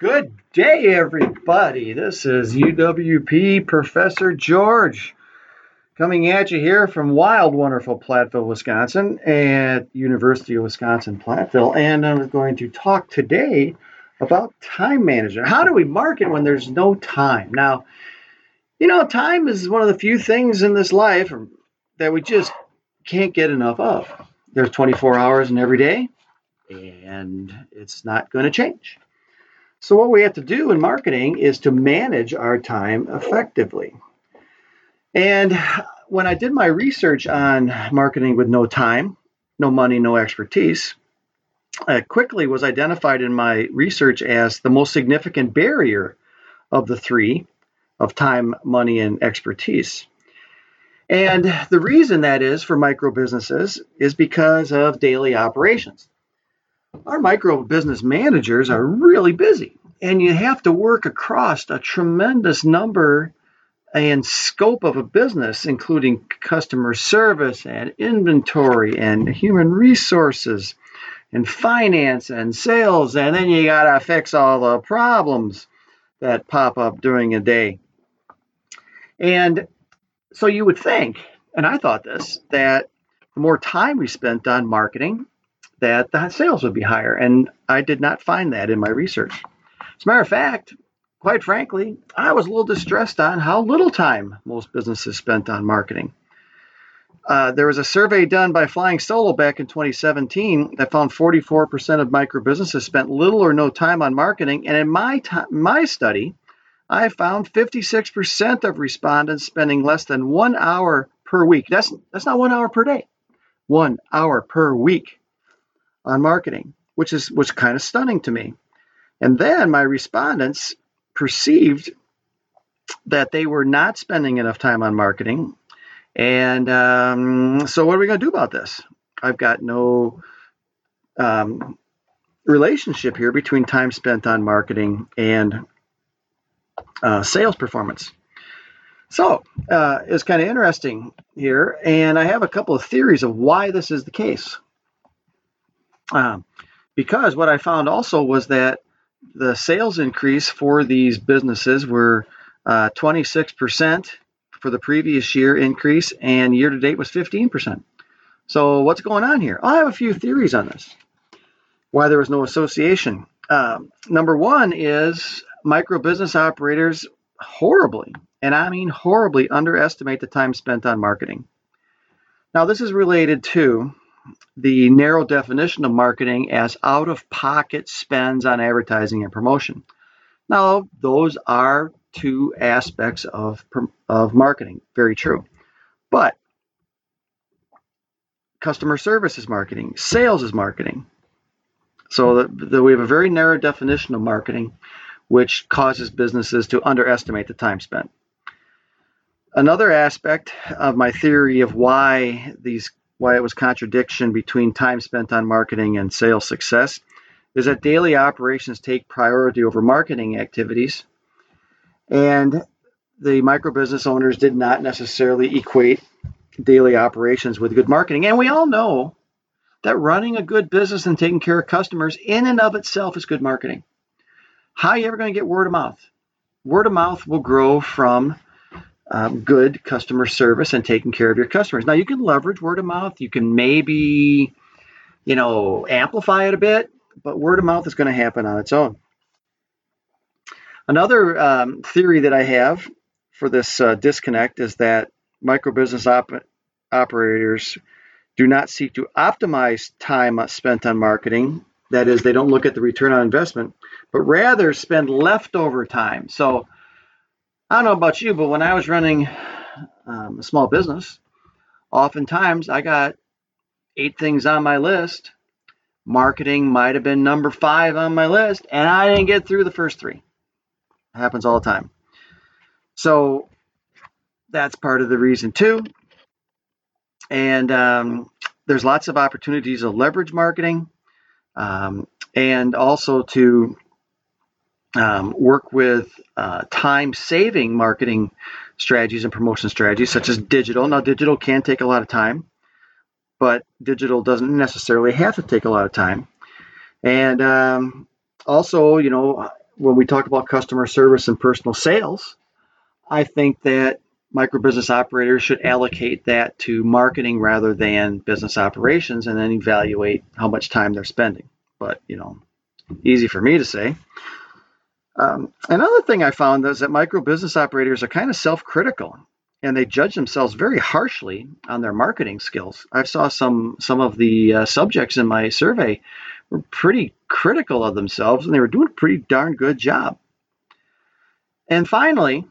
Good day, everybody. This is UWP Professor George coming at you here from wild, wonderful Platteville, Wisconsin at University of Wisconsin-Platteville. And I'm going to talk today about time management. How do we market when there's no time? Now, time is one of the few things in this life that we just can't get enough of. There's 24 hours in every day, and it's not going to change. So what we have to do in marketing is to manage our time effectively. And when I did my research on marketing with no time, no money, no expertise, it quickly was identified in my research as the most significant barrier of the three of time, money, and expertise. And the reason that is for micro businesses is because of daily operations. Our micro business managers are really busy, and you have to work across a tremendous number and scope of a business, including customer service and inventory and human resources and finance and sales, and then you got to fix all the problems that pop up during a day. And so you would think, and I thought this, that the more time we spent on marketing, that the sales would be higher. And I did not find that in my research. As a matter of fact, quite frankly, I was a little distressed on how little time most businesses spent on marketing. There was a survey done by Flying Solo back in 2017 that found 44% of micro businesses spent little or no time on marketing. And in my study, I found 56% of respondents spending less than 1 hour per week. That's not 1 hour per day, 1 hour per week on marketing, which was kind of stunning to me. And then my respondents perceived that they were not spending enough time on marketing. And so what are we going to do about this? I've got no relationship here between time spent on marketing and sales performance. So it's kind of interesting here. And I have a couple of theories of why this is the case. Because what I found also was that the sales increase for these businesses were 26% for the previous year increase, and year to date was 15%. So what's going on here? I have a few theories on this, why there was no association. Number one is micro business operators horribly, and I mean horribly, underestimate the time spent on marketing. Now, this is related to the narrow definition of marketing as out-of-pocket spends on advertising and promotion. Now, those are two aspects of marketing. Very true. But customer service is marketing. Sales is marketing. So we have a very narrow definition of marketing, which causes businesses to underestimate the time spent. Another aspect of my theory of why it was contradiction between time spent on marketing and sales success is that daily operations take priority over marketing activities. And the micro business owners did not necessarily equate daily operations with good marketing. And we all know that running a good business and taking care of customers in and of itself is good marketing. How are you ever going to get word of mouth? Word of mouth will grow from good customer service and taking care of your customers. Now, you can leverage word of mouth. You can maybe, amplify it a bit, but word of mouth is going to happen on its own. Another theory that I have for this disconnect is that micro business operators do not seek to optimize time spent on marketing. That is, they don't look at the return on investment, but rather spend leftover time. So I don't know about you, but when I was running a small business, oftentimes I got 8 things on my list. Marketing might have been number 5 on my list, and I didn't get through the first 3. It happens all the time. So that's part of the reason too. And there's lots of opportunities to leverage marketing and also to work with time-saving marketing strategies and promotion strategies, such as digital. Now, digital can take a lot of time, but digital doesn't necessarily have to take a lot of time. And also, when we talk about customer service and personal sales, I think that micro business operators should allocate that to marketing rather than business operations and then evaluate how much time they're spending. But, easy for me to say. Another thing I found is that micro business operators are kind of self-critical and they judge themselves very harshly on their marketing skills. I saw some of the subjects in my survey were pretty critical of themselves and they were doing a pretty darn good job. And finally,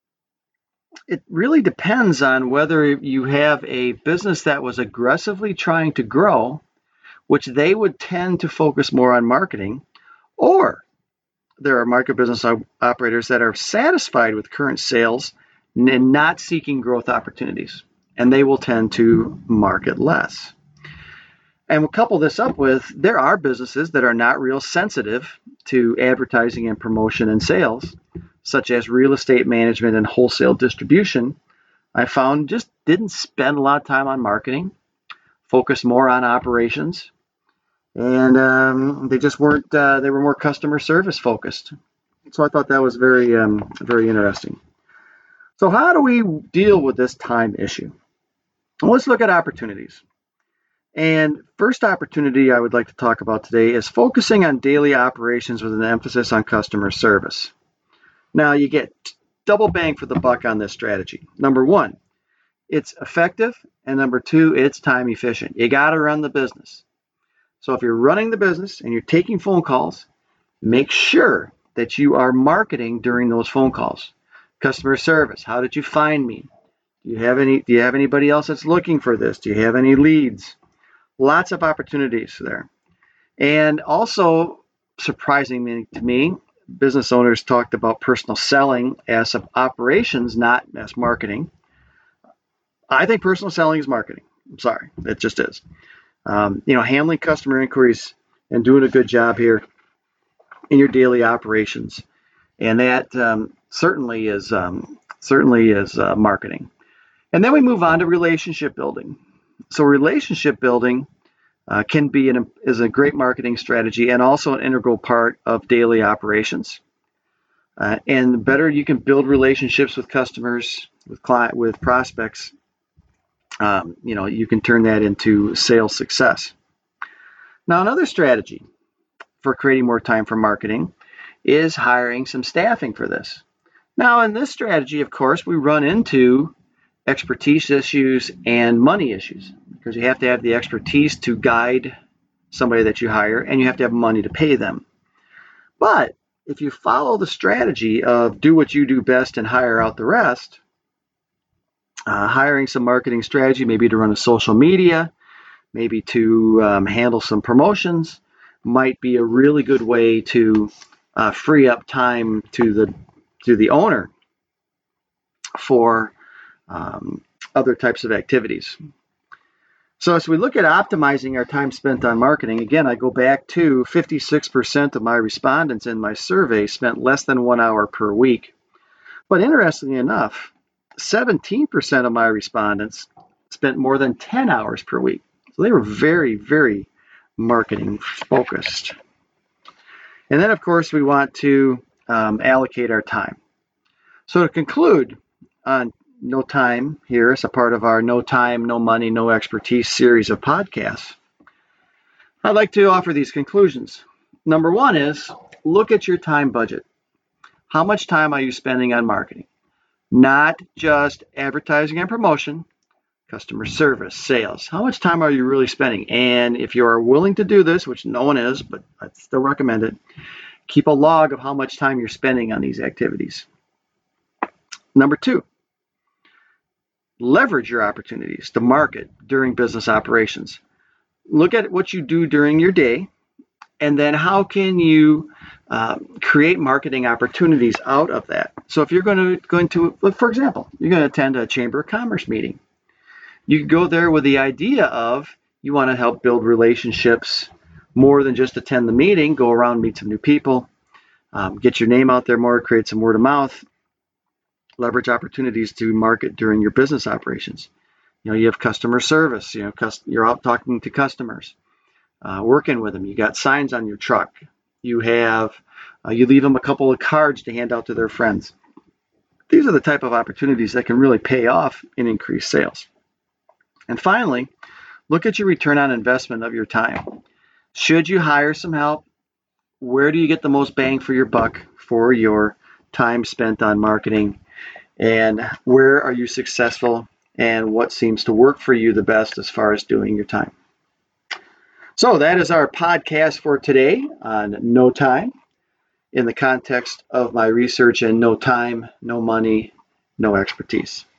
it really depends on whether you have a business that was aggressively trying to grow, which they would tend to focus more on marketing, or there are micro business operators that are satisfied with current sales and not seeking growth opportunities, and they will tend to market less. And we'll couple this up with there are businesses that are not real sensitive to advertising and promotion and sales, such as real estate management and wholesale distribution. I found just didn't spend a lot of time on marketing, focused more on operations, and they just weren't. They were more customer service focused. So I thought that was very, very interesting. So how do we deal with this time issue? Well, let's look at opportunities. And first opportunity I would like to talk about today is focusing on daily operations with an emphasis on customer service. Now you get double bang for the buck on this strategy. Number one, it's effective, and number two, it's time efficient. You got to run the business. So if you're running the business and you're taking phone calls, make sure that you are marketing during those phone calls. Customer service, how did you find me? Do you have anybody else that's looking for this? Do you have any leads? Lots of opportunities there. And also, surprisingly to me, business owners talked about personal selling as operations, not as marketing. I think personal selling is marketing. I'm sorry, it just is. Handling customer inquiries and doing a good job here in your daily operations, and that certainly is marketing. And then we move on to relationship building. So relationship building is a great marketing strategy and also an integral part of daily operations. And the better you can build relationships with customers, with prospects, you can turn that into sales success. Now, another strategy for creating more time for marketing is hiring some staffing for this. Now, in this strategy, of course, we run into expertise issues and money issues because you have to have the expertise to guide somebody that you hire and you have to have money to pay them. But if you follow the strategy of do what you do best and hire out the rest, hiring some marketing strategy, maybe to run a social media, maybe to handle some promotions, might be a really good way to free up time to the owner for other types of activities. So as we look at optimizing our time spent on marketing, again, I go back to 56% of my respondents in my survey spent less than 1 hour per week. But interestingly enough, 17% of my respondents spent more than 10 hours per week. So they were very, very marketing focused. And then, of course, we want to allocate our time. So to conclude on No Time here as a part of our No Time, No Money, No Expertise series of podcasts, I'd like to offer these conclusions. Number one is look at your time budget. How much time are you spending on marketing? Not just advertising and promotion, customer service, sales. How much time are you really spending? And if you are willing to do this, which no one is, but I still recommend it, keep a log of how much time you're spending on these activities. Number two, leverage your opportunities to market during business operations. Look at what you do during your day, and then how can you create marketing opportunities out of that? So if you're going to, for example, you're going to attend a Chamber of Commerce meeting, you can go there with the idea of you want to help build relationships more than just attend the meeting, go around, meet some new people, get your name out there more, create some word of mouth, leverage opportunities to market during your business operations. You have customer service, you're out talking to customers, working with them. You got signs on your truck. You leave them a couple of cards to hand out to their friends. These are the type of opportunities that can really pay off in increased sales. And finally, look at your return on investment of your time. Should you hire some help? Where do you get the most bang for your buck for your time spent on marketing? And where are you successful? And what seems to work for you the best as far as doing your time? So that is our podcast for today on No Time in the context of my research and no time, no money, no expertise.